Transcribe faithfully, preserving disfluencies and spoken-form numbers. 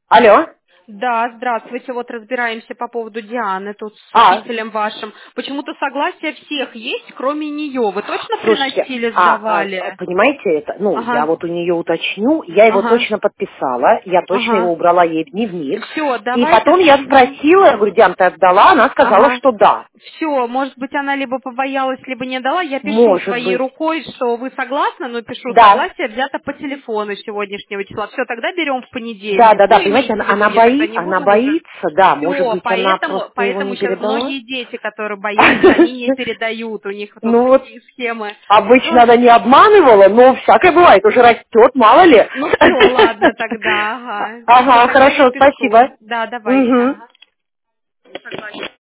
Алло. Да, здравствуйте. Вот разбираемся по поводу Дианы тут с А, учителем вашим. Почему-то согласие всех есть, кроме нее. Вы точно слушайте, приносили, а, а, сдавали? понимаете это? Ну, я Ага, вот у нее уточню, я его ага, точно подписала, я точно его ага. убрала ей в дневник. Все, И давайте. потом я Мгм. спросила, я говорю, Диан, ты отдала? Она сказала, Ага. что да. Все, может быть, она либо побоялась, либо не дала. Я пишу Может своей быть. рукой, что вы согласны, но пишу Да. согласие взято по телефону с сегодняшнего числа. Все, тогда берем в Да, понедельник. да, Ну, да, понимаете, имеется она, в виду, она, я когда бои, не она буду уже. боится, да, может Все, быть, она поэтому, просто его поэтому не сейчас передала. многие дети, которые боятся, они не передают. У них тут Ну вот, такие схемы. обычно Ой, она не обманывала, но всякое бывает, уже растет, мало ли. ну все, ладно тогда, ага. Все, Ага, тогда я хорошо, пишу. спасибо. Да, давайте, Угу. ага. Согласна.